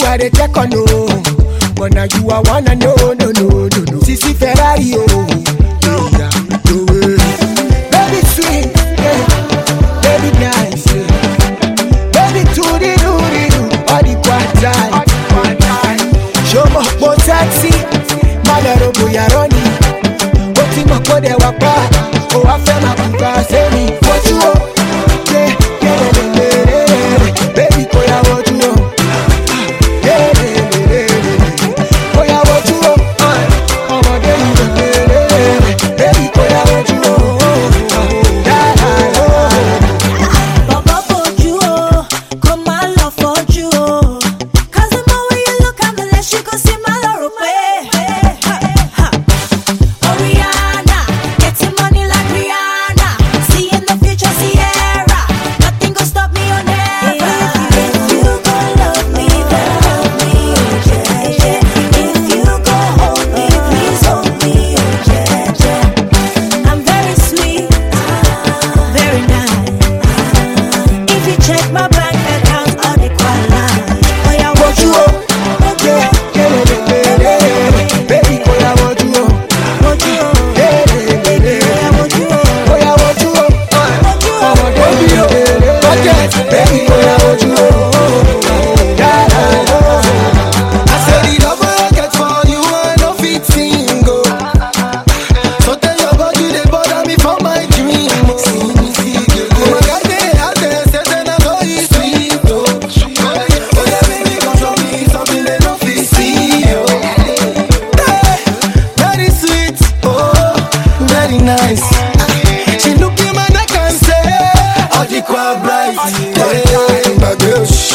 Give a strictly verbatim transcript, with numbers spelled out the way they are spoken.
I dey check on no, but now you are wanna know, no, no, no, no. Sissy Ferrari, oh, yeah, no way. Baby sweet, yeah. Baby nice, yeah. Baby to the do the do, all the quad show me more sexy, malero boya running. But in my body, wapa, oh I feel my kuka, say me what you want, yeah, yeah, yeah, yeah. Baby, boy, I want you know. Yeah, yeah, yeah, yeah. Boy, I want you know. Oh my God, baby, boy, I want you know. Baba for you, come my love for you. Cause the more you look at me, less you can see my love away. Oh Rihanna, getting money like Rihanna. See in the future, Sierra. Nothing gonna stop me or never. If you gon' love me, then love me, oh yeah, yeah. If you gon' hold me, please hold me, oh yeah, yeah. I'm very sweet, very nice. If you check my bank account, all the quality. Oh yeah, What you want? Yeah, yeah, yeah, yeah, yeah. Baby, boy, I want you know. what you want? Yeah, yeah, yeah, yeah. What you want? Boy, I want you know. What you Oh my want? God, baby, baby, boy, I want you know. Yeah, yeah, yeah. I said the love I get for you, I no fit single. So tell your body they bother me for my dream. Oh my God, they out there say they not go eat sweet. Oh, oh yeah, baby, come show me something they no fit see. Oh, hey, very sweet, oh, very nice. She look in my neck and say, all the quite bright. Hey, my girl.